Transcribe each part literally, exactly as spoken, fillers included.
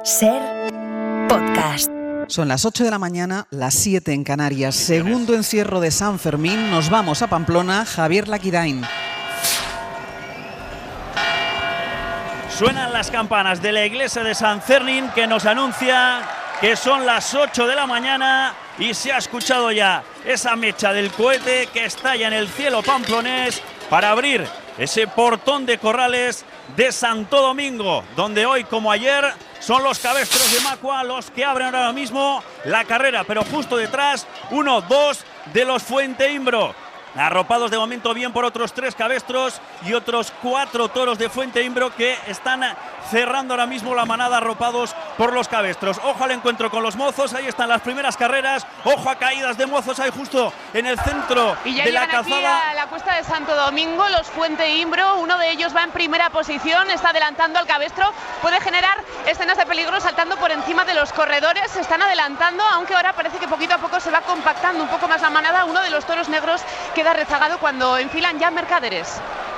Ser podcast. Son las ocho de la mañana, las siete en Canarias. Segundo encierro de San Fermín. Nos vamos a Pamplona. Javier Laquidain. Suenan las campanas de la iglesia de San Fermín que nos anuncia que son las ocho de la mañana y se ha escuchado ya esa mecha del cohete que estalla en el cielo pamplonés para abrir ese portón de corrales de Santo Domingo, donde hoy como ayer son los cabestros de Macua los que abren ahora mismo la carrera, pero justo detrás uno, dos de los Fuenteimbro. Arropados de momento bien por otros tres cabestros y otros cuatro toros de Fuenteimbro que están cerrando ahora mismo la manada, arropados por los cabestros. Ojo al encuentro con los mozos, ahí están las primeras carreras. Ojo a caídas de mozos ahí justo en el centro y ya de la aquí calzada. A la cuesta de Santo Domingo, los Fuenteimbro, uno de ellos va en primera posición, está adelantando al cabestro, puede generar escenas de peligro saltando por encima de los corredores, se están adelantando, aunque ahora parece que poquito a poco se va compactando un poco más la manada. Uno de los toros negros queda rezagado cuando enfilan ya mercaderes.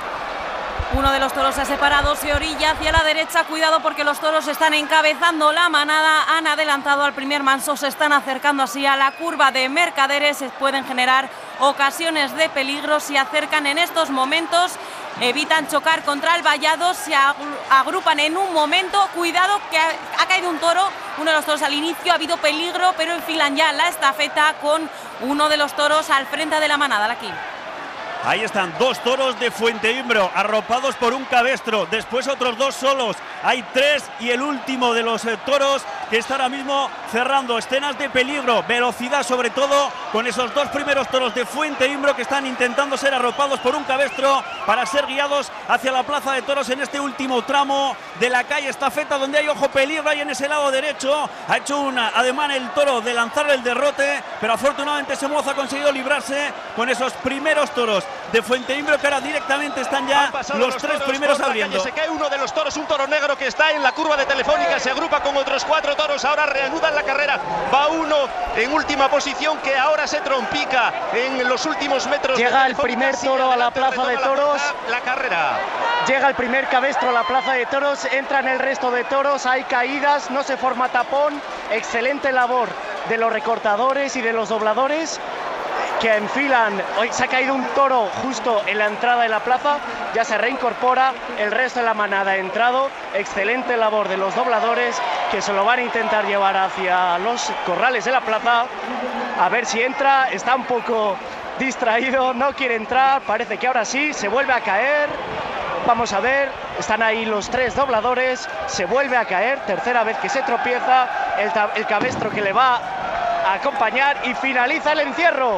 Uno de los toros se ha separado, se orilla hacia la derecha, cuidado porque los toros están encabezando la manada, han adelantado al primer manso, se están acercando así a la curva de mercaderes, se pueden generar ocasiones de peligro, se acercan en estos momentos, evitan chocar contra el vallado, se agrupan en un momento, cuidado que ha, ha caído un toro, uno de los toros al inicio, ha habido peligro, pero enfilan ya la estafeta con uno de los toros al frente de la manada, aquí. Ahí están dos toros de Fuenteimbro arropados por un cabestro, después otros dos solos, hay tres y el último de los eh, toros que está ahora mismo cerrando escenas de peligro, velocidad sobre todo con esos dos primeros toros de Fuenteimbro que están intentando ser arropados por un cabestro para ser guiados hacia la plaza de toros en este último tramo de la calle Estafeta, donde hay ojo peligro ahí en ese lado derecho. Ha hecho un ademán el toro de lanzar el derrote, pero afortunadamente ese mozo ha conseguido librarse con esos primeros toros de Fuenteimbro que ahora directamente están ya los, los tres primeros abriendo. Se cae uno de los toros, un toro negro que está en la curva de Telefónica, se agrupa con otros cuatro toros, ahora reanudan la carrera, va uno en última posición que ahora se trompica en los últimos metros. Llega el primer toro a la plaza de toros, la carrera. Llega el primer cabestro a la plaza de toros, entran el resto de toros, hay caídas, no se forma tapón, excelente labor de los recortadores y de los dobladores que enfilan. Hoy se ha caído un toro justo en la entrada de la plaza, ya se reincorpora, el resto de la manada ha entrado, excelente labor de los dobladores que se lo van a intentar llevar hacia los corrales de la plaza, a ver si entra, está un poco distraído, no quiere entrar, parece que ahora sí, se vuelve a caer, vamos a ver, están ahí los tres dobladores, se vuelve a caer, tercera vez que se tropieza, el, el cabestro que le va a acompañar y finaliza el encierro.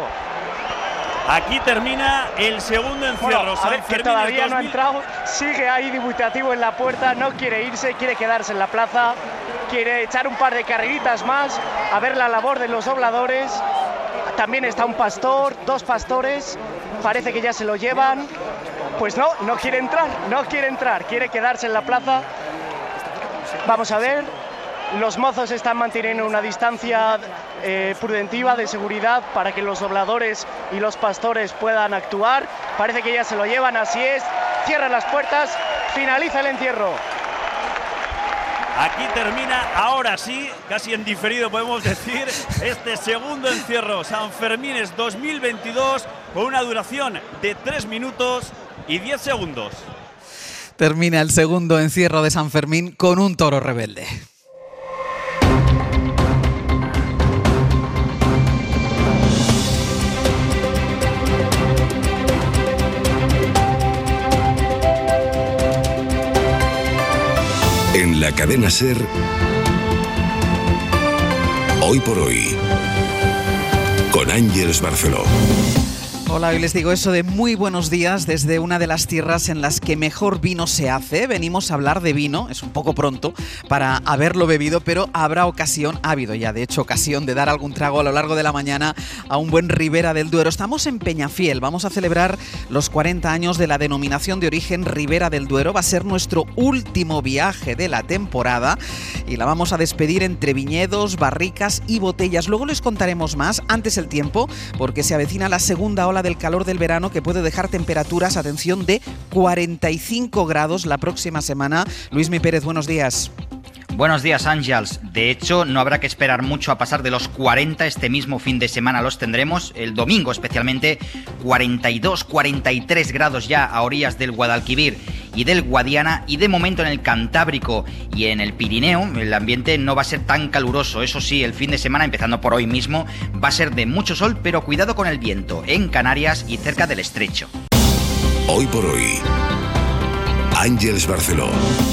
Aquí termina el segundo encierro. Bueno, a ver, que todavía no ha entrado, sigue ahí dubitativo en la puerta, no quiere irse, quiere quedarse en la plaza, quiere echar un par de carreritas más, a ver la labor de los dobladores. También está un pastor, dos pastores, parece que ya se lo llevan. Pues no, no quiere entrar, no quiere entrar, quiere quedarse en la plaza. Vamos a ver, los mozos están manteniendo una distancia eh, prudentiva de seguridad para que los dobladores y los pastores puedan actuar. Parece que ya se lo llevan, así es, cierran las puertas, finaliza el encierro. Aquí termina, ahora sí, casi en diferido podemos decir, este segundo encierro San Fermines dos mil veintidós con una duración de tres minutos y diez segundos. Termina el segundo encierro de San Fermín con un toro rebelde. En la cadena SER, Hoy por Hoy, con Ángeles Barceló. Hola, hoy les digo eso de muy buenos días desde una de las tierras en las que mejor vino se hace. Venimos a hablar de vino, es un poco pronto para haberlo bebido, pero habrá ocasión, ha habido ya de hecho ocasión de dar algún trago a lo largo de la mañana a un buen Ribera del Duero. Estamos en Peñafiel, vamos a celebrar los cuarenta años de la denominación de origen Ribera del Duero. Va a ser nuestro último viaje de la temporada y la vamos a despedir entre viñedos, barricas y botellas. Luego les contaremos más, antes el tiempo, porque se avecina la segunda ola del calor del verano que puede dejar temperaturas, atención, de cuarenta y cinco grados la próxima semana. Luismi Pérez, buenos días. Buenos días, Ángels. De hecho, no habrá que esperar mucho a pasar de los cuarenta. Este mismo fin de semana los tendremos, el domingo especialmente, cuarenta y dos, cuarenta y tres grados ya a orillas del Guadalquivir y del Guadiana, y de momento en el Cantábrico y en el Pirineo el ambiente no va a ser tan caluroso. Eso sí, el fin de semana, empezando por hoy mismo, va a ser de mucho sol, pero cuidado con el viento, en Canarias y cerca del estrecho. Hoy por hoy, Ángels Barceló.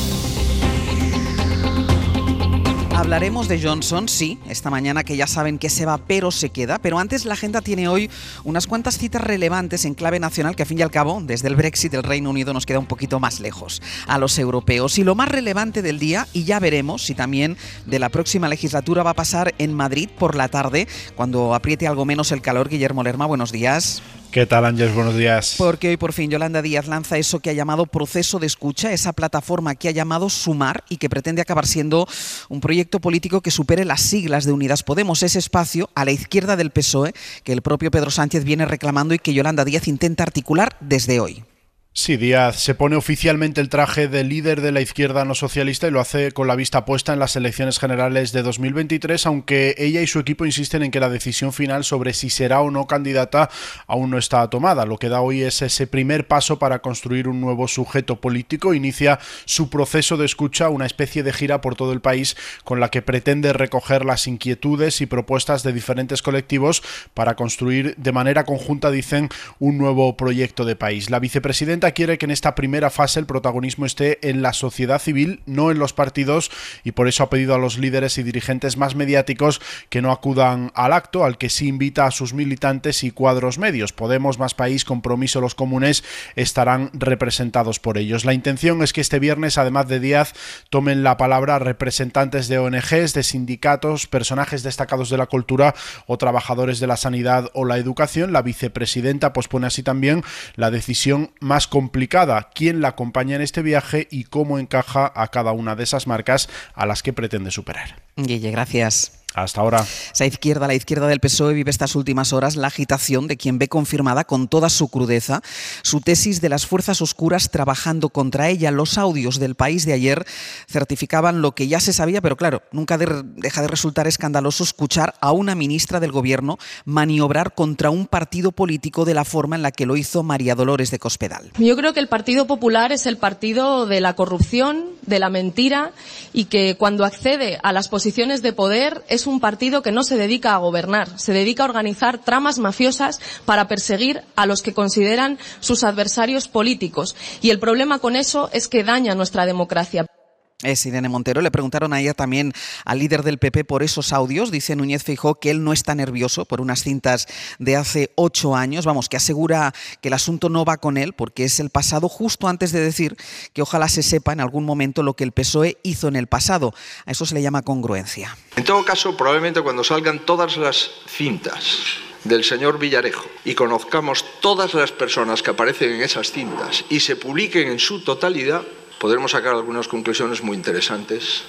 Hablaremos de Johnson, sí, esta mañana, que ya saben que se va pero se queda, pero antes la agenda tiene hoy unas cuantas citas relevantes en clave nacional que, a fin y al cabo, desde el Brexit el Reino Unido nos queda un poquito más lejos a los europeos. Y lo más relevante del día, y ya veremos si también de la próxima legislatura, va a pasar en Madrid por la tarde, cuando apriete algo menos el calor. Guillermo Lerma, buenos días. ¿Qué tal, Ángels? Buenos días. Porque hoy por fin Yolanda Díaz lanza eso que ha llamado Proceso de Escucha, esa plataforma que ha llamado Sumar y que pretende acabar siendo un proyecto político que supere las siglas de Unidas Podemos, ese espacio a la izquierda del P S O E que el propio Pedro Sánchez viene reclamando y que Yolanda Díaz intenta articular desde hoy. Sí, Díaz se pone oficialmente el traje de líder de la izquierda no socialista y lo hace con la vista puesta en las elecciones generales de dos mil veintitrés, aunque ella y su equipo insisten en que la decisión final sobre si será o no candidata aún no está tomada. Lo que da hoy es ese primer paso para construir un nuevo sujeto político. Inicia su proceso de escucha, una especie de gira por todo el país con la que pretende recoger las inquietudes y propuestas de diferentes colectivos para construir de manera conjunta, dicen, un nuevo proyecto de país. La vicepresidenta quiere que en esta primera fase el protagonismo esté en la sociedad civil, no en los partidos, y por eso ha pedido a los líderes y dirigentes más mediáticos que no acudan al acto, al que sí invita a sus militantes y cuadros medios. Podemos, Más País, Compromiso, Los Comunes estarán representados por ellos. La intención es que este viernes, además de Díaz, tomen la palabra representantes de O N Ges, de sindicatos, personajes destacados de la cultura o trabajadores de la sanidad o la educación. La vicepresidenta pospone así también la decisión más complicada: quién la acompaña en este viaje y cómo encaja a cada una de esas marcas a las que pretende superar. Guille, gracias. Hasta ahora. Esa izquierda, la izquierda del P S O E, vive estas últimas horas la agitación de quien ve confirmada con toda su crudeza su tesis de las fuerzas oscuras trabajando contra ella. Los audios del País de ayer certificaban lo que ya se sabía, pero claro, nunca de, deja de resultar escandaloso escuchar a una ministra del Gobierno maniobrar contra un partido político de la forma en la que lo hizo María Dolores de Cospedal. Yo creo que el Partido Popular es el partido de la corrupción, de la mentira, y que cuando accede a las posiciones de poder es un partido que no se dedica a gobernar, se dedica a organizar tramas mafiosas para perseguir a los que consideran sus adversarios políticos. Y el problema con eso es que daña nuestra democracia. Es Irene Montero. Le preguntaron ayer también al líder del P P por esos audios. Dice Núñez Feijóo que él no está nervioso por unas cintas de hace ocho años. Vamos, que asegura que el asunto no va con él porque es el pasado, justo antes de decir que ojalá se sepa en algún momento lo que el P S O E hizo en el pasado. A eso se le llama congruencia. En todo caso, probablemente cuando salgan todas las cintas del señor Villarejo y conozcamos todas las personas que aparecen en esas cintas y se publiquen en su totalidad, podremos sacar algunas conclusiones muy interesantes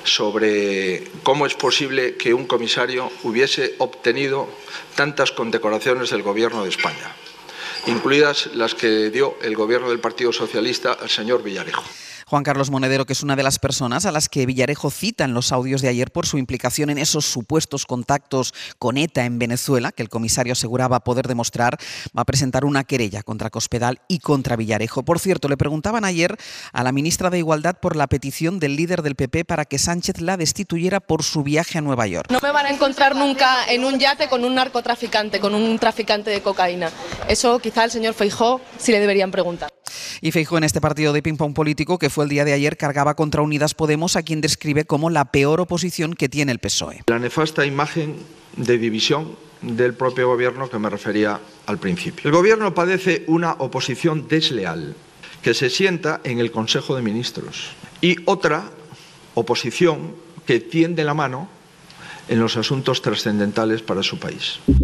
sobre cómo es posible que un comisario hubiese obtenido tantas condecoraciones del Gobierno de España, incluidas las que dio el Gobierno del Partido Socialista al señor Villarejo. Juan Carlos Monedero, que es una de las personas a las que Villarejo cita en los audios de ayer por su implicación en esos supuestos contactos con ETA en Venezuela, que el comisario aseguraba poder demostrar, va a presentar una querella contra Cospedal y contra Villarejo. Por cierto, le preguntaban ayer a la ministra de Igualdad por la petición del líder del P P para que Sánchez la destituyera por su viaje a Nueva York. No me van a encontrar nunca en un yate con un narcotraficante, con un traficante de cocaína. Eso quizá al señor Feijóo sí le deberían preguntar. Y Feijóo, en este partido de ping-pong político que fue el día de ayer, cargaba contra Unidas Podemos, a quien describe como la peor oposición que tiene el P S O E. La nefasta imagen de división del propio gobierno que me refería al principio. El gobierno padece una oposición desleal que se sienta en el Consejo de Ministros y otra oposición que tiende la mano en los asuntos trascendentales para su país.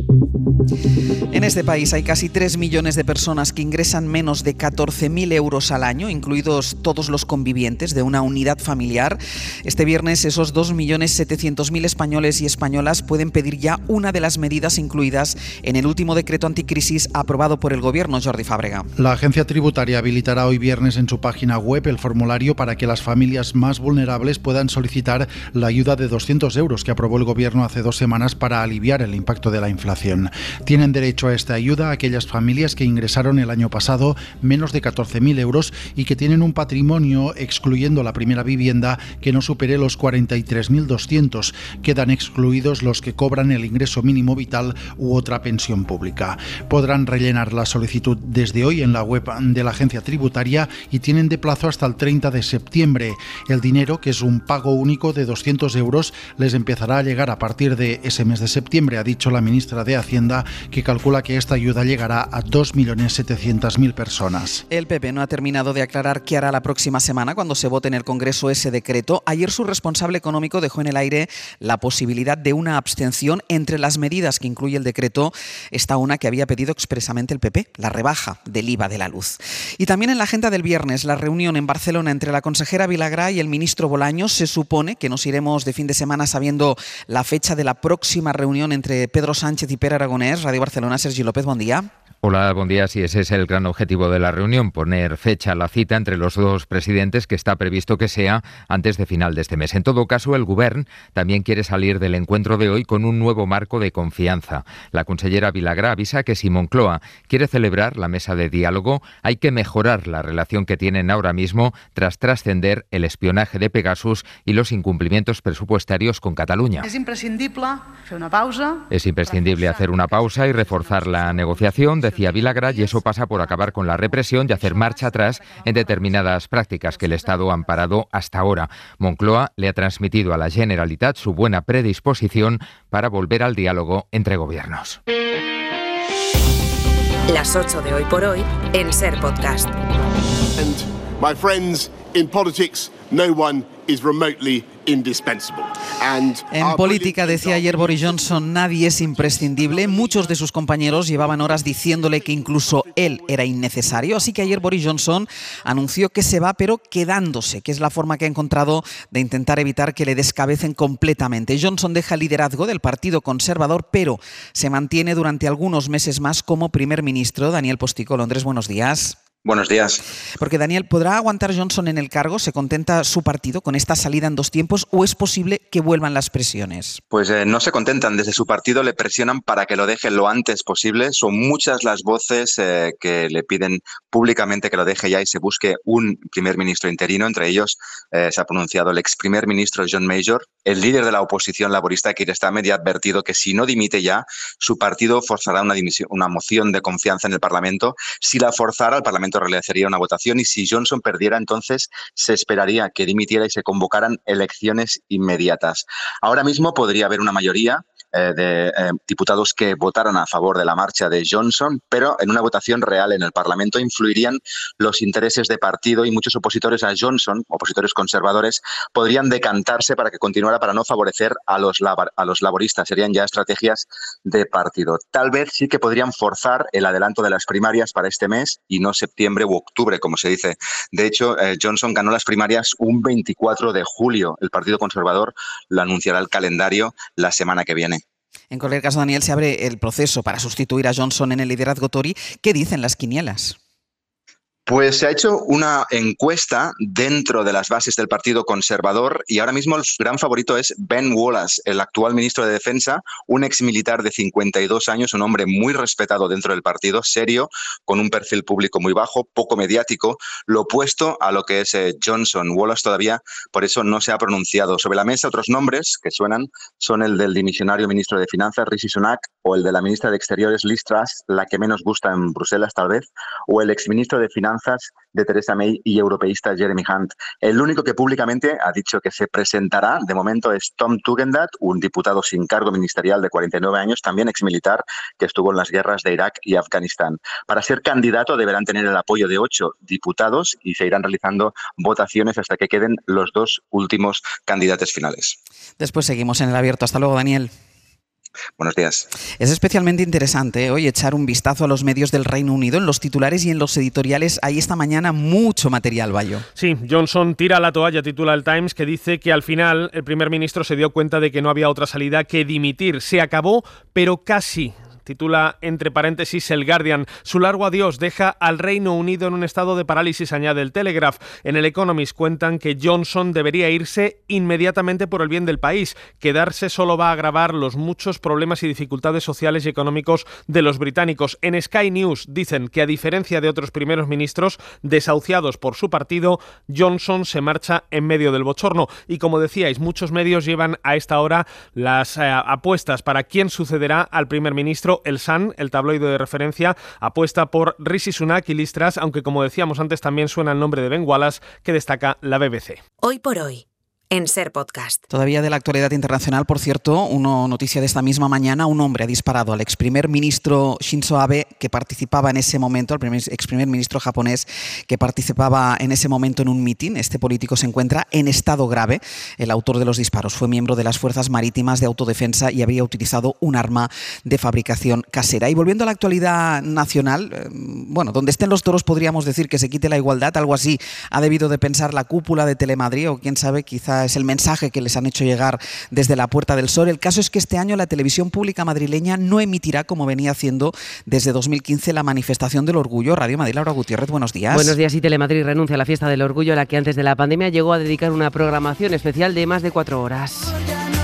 En este país hay casi tres millones de personas que ingresan menos de catorce mil euros al año, incluidos todos los convivientes de una unidad familiar. Este viernes esos dos millones setecientos mil españoles y españolas pueden pedir ya una de las medidas incluidas en el último decreto anticrisis aprobado por el Gobierno. Jordi Fábrega. La agencia tributaria habilitará hoy viernes en su página web el formulario para que las familias más vulnerables puedan solicitar la ayuda de doscientos euros que aprobó el Gobierno hace dos semanas para aliviar el impacto de la inflación. Tienen derecho a esta ayuda aquellas familias que ingresaron el año pasado menos de catorce mil euros y que tienen un patrimonio, excluyendo la primera vivienda, que no supere los cuarenta y tres mil doscientos. Quedan excluidos los que cobran el ingreso mínimo vital u otra pensión pública. Podrán rellenar la solicitud desde hoy en la web de la agencia tributaria y tienen de plazo hasta el treinta de septiembre. El dinero, que es un pago único de doscientos euros, les empezará a llegar a partir de ese mes de septiembre, ha dicho la ministra de Hacienda, que calcula que esta ayuda llegará a dos millones setecientos mil personas. El P P no ha terminado de aclarar qué hará la próxima semana cuando se vote en el Congreso ese decreto. Ayer su responsable económico dejó en el aire la posibilidad de una abstención. Entre las medidas que incluye el decreto está una que había pedido expresamente el P P, la rebaja del I V A de la luz. Y también en la agenda del viernes, la reunión en Barcelona entre la consejera Vilagrá y el ministro Bolaños. Se supone que nos iremos de fin de semana sabiendo la fecha de la próxima reunión entre Pedro Sánchez y Pere Aragonés. Radio Barcelona, Sergi López, buen día. Hola, buen día. Sí, ese es el gran objetivo de la reunión, poner fecha a la cita entre los dos presidentes, que está previsto que sea antes de final de este mes. En todo caso, el Govern también quiere salir del encuentro de hoy con un nuevo marco de confianza. La consellera Vilagrá avisa que si Moncloa quiere celebrar la mesa de diálogo, hay que mejorar la relación que tienen ahora mismo tras trascender el espionaje de Pegasus y los incumplimientos presupuestarios con Cataluña. Es imprescindible hacer una pausa. Es imprescindible hacer una pausa y reforzar la negociación, decía Vilagrá, y eso pasa por acabar con la represión y hacer marcha atrás en determinadas prácticas que el Estado ha amparado hasta ahora. Moncloa le ha transmitido a la Generalitat su buena predisposición para volver al diálogo entre gobiernos. Las ocho de Hoy por Hoy en Ser Podcast. And my friends, in politics, no one is remotely indispensable. And en política, decía ayer Boris Johnson, nadie es imprescindible. Muchos de sus compañeros llevaban horas diciéndole que incluso él era innecesario. Así que ayer Boris Johnson anunció que se va, pero quedándose, que es la forma que ha encontrado de intentar evitar que le descabecen completamente. Johnson deja el liderazgo del Partido Conservador, pero se mantiene durante algunos meses más como primer ministro. Daniel Postigo, Londres, buenos días. Buenos días. Porque, Daniel, ¿podrá aguantar Johnson en el cargo? ¿Se contenta su partido con esta salida en dos tiempos o es posible que vuelvan las presiones? Pues eh, no se contentan. Desde su partido le presionan para que lo deje lo antes posible. Son muchas las voces eh, que le piden públicamente que lo deje ya y se busque un primer ministro interino. Entre ellos eh, se ha pronunciado el ex primer ministro John Major. El líder de la oposición laborista, Keir Starmer, ya ha advertido que si no dimite ya, su partido forzará una, dimisión, una moción de confianza en el Parlamento. Si la forzara, el Parlamento realizaría una votación y si Johnson perdiera, entonces se esperaría que dimitiera y se convocaran elecciones inmediatas. Ahora mismo podría haber una mayoría eh, de eh, diputados que votaran a favor de la marcha de Johnson, pero en una votación real en el Parlamento influirían los intereses de partido y muchos opositores a Johnson, opositores conservadores, podrían decantarse para que continuara para no favorecer a los, labor, a los laboristas. Serían ya estrategias de partido. Tal vez sí que podrían forzar el adelanto de las primarias para este mes y no septiembre u octubre, como se dice. De hecho, eh, Johnson ganó las primarias un veinticuatro de julio. El Partido Conservador lo anunciará el calendario la semana que viene. En cualquier caso, Daniel, se abre el proceso para sustituir a Johnson en el liderazgo Tory. ¿Qué dicen las quinielas? Pues se ha hecho una encuesta dentro de las bases del Partido Conservador y ahora mismo el gran favorito es Ben Wallace, el actual ministro de Defensa, un exmilitar de cincuenta y dos años, un hombre muy respetado dentro del partido, serio, con un perfil público muy bajo, poco mediático, lo opuesto a lo que es eh, Johnson. Wallace todavía, por eso, no se ha pronunciado. Sobre la mesa, otros nombres que suenan son el del dimisionario ministro de Finanzas, Rishi Sunak, o el de la ministra de Exteriores, Liz Truss, la que menos gusta en Bruselas tal vez, o el exministro de Finanzas de Theresa May y europeísta Jeremy Hunt. El único que públicamente ha dicho que se presentará de momento es Tom Tugendhat, un diputado sin cargo ministerial de cuarenta y nueve años, también exmilitar, que estuvo en las guerras de Irak y Afganistán. Para ser candidato deberán tener el apoyo de ocho diputados y se irán realizando votaciones hasta que queden los dos últimos candidatos finales. Después seguimos en el abierto. Hasta luego, Daniel. Buenos días. Es especialmente interesante ¿eh? hoy echar un vistazo a los medios del Reino Unido. En los titulares y en los editoriales hay esta mañana mucho material, Bayo. Sí, Johnson tira la toalla, titula el Times, que dice que al final el primer ministro se dio cuenta de que no había otra salida que dimitir. Se acabó, pero casi. Titula, entre paréntesis, el Guardian. Su largo adiós deja al Reino Unido en un estado de parálisis, añade el Telegraph. En el Economist cuentan que Johnson debería irse inmediatamente por el bien del país. Quedarse solo va a agravar los muchos problemas y dificultades sociales y económicos de los británicos. En Sky News dicen que, a diferencia de otros primeros ministros desahuciados por su partido, Johnson se marcha en medio del bochorno. Y como decíais, muchos medios llevan a esta hora las eh, apuestas para quién sucederá al primer ministro. El Sun, el tabloide de referencia, apuesta por Rishi Sunak y Liz Truss, aunque como decíamos antes también suena el nombre de Ben Wallace, que destaca la B B C. Hoy por hoy, en Ser Podcast. Todavía de la actualidad internacional, por cierto, una noticia de esta misma mañana: un hombre ha disparado al ex primer ministro Shinzo Abe, que participaba en ese momento, el ex primer ministro japonés, que participaba en ese momento en un mitin. Este político se encuentra en estado grave. El autor de los disparos fue miembro de las Fuerzas Marítimas de Autodefensa y habría utilizado un arma de fabricación casera. Y volviendo a la actualidad nacional, eh, bueno, donde estén los toros podríamos decir que se quite la igualdad, algo así ha debido de pensar la cúpula de Telemadrid, o quién sabe, quizá es el mensaje que les han hecho llegar desde la Puerta del Sol. El caso es que este año la televisión pública madrileña no emitirá, como venía haciendo desde dos mil quince, la manifestación del orgullo. Radio Madrid, Laura Gutiérrez, buenos días. Buenos días. Y Telemadrid renuncia a la fiesta del orgullo, a la que antes de la pandemia llegó a dedicar una programación especial de más de cuatro horas.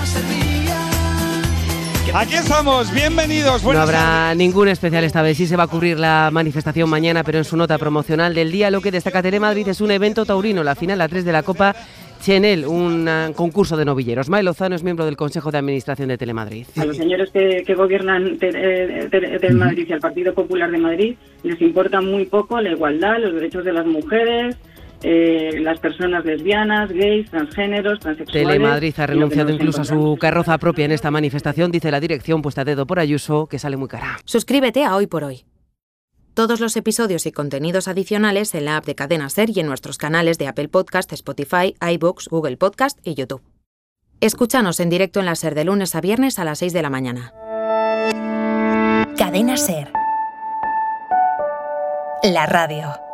Aquí estamos, bienvenidos. No habrá tardes. Ningún especial esta vez. Sí se va a cubrir la manifestación mañana, pero en su nota promocional del día lo que destaca Telemadrid es un evento taurino, la final, la tres de la Copa Chenel, un uh, concurso de novilleros. May Lozano es miembro del Consejo de Administración de Telemadrid. A los señores que, que gobiernan Telemadrid y al Partido Popular de Madrid les importa muy poco la igualdad, los derechos de las mujeres, eh, las personas lesbianas, gays, transgéneros, transexuales. Telemadrid ha renunciado incluso a su carroza propia en esta manifestación, dice la dirección, puesta a dedo por Ayuso, que sale muy cara. Suscríbete a Hoy por Hoy. Todos los episodios y contenidos adicionales en la app de Cadena Ser y en nuestros canales de Apple Podcast, Spotify, iVoox, Google Podcast y YouTube. Escúchanos en directo en la Ser de lunes a viernes a las seis de la mañana. Cadena Ser. La radio.